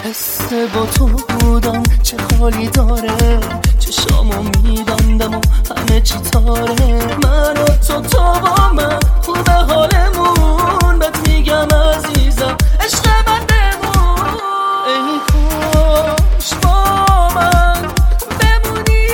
حس با تو بودم چه حالی داره، چشامو میبندم و همه چی تاره. من و تو با من خوبه حالمون، بهت میگم عزیزم عشق من بمون. ای کاش با من بمونی،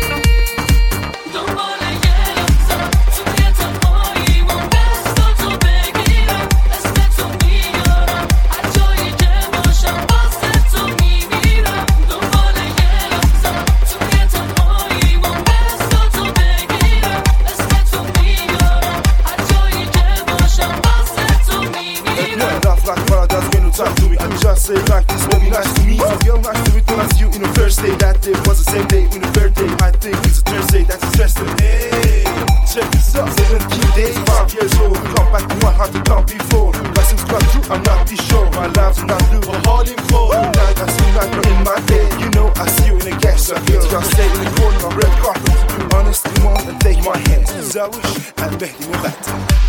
دنبال یه لحظه توی تنهاییمون دستاتو بگیرم، اسم تو میارم هر جایی که باشم واسه تو میمیرم. دنبال یه لحظه توی تنهاییمون دستاتو بگیرم، اسم تو میارم هر جایی که باشم واسه تو میمیرم. Rough like paradise when you talk to me. I just say like this, baby, nice to meet you. Girl, nice to meet you. I see you in the first day. That day was the same day in the birthday. I think it's a Thursday, that's interesting. Hey, check this out. 17 days, 5 years old. Come back to my heart to come before. Blessings come through, I'm not too sure. My love's not blue, but hardly cold. Tonight I see like you're in my bed. You know I see you in a gas. I feel just stay in the corner of red carpet. You honest, come on and take my hand. Zawish, and Mehdi Mubat.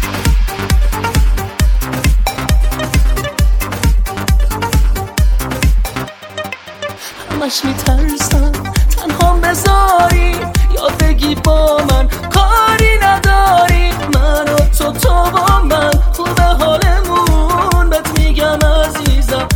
همش میترسم تنها بذاری یا بگی با من کاری نداری. من و تو با من خوبه حالمون، بهت میگم عزیزم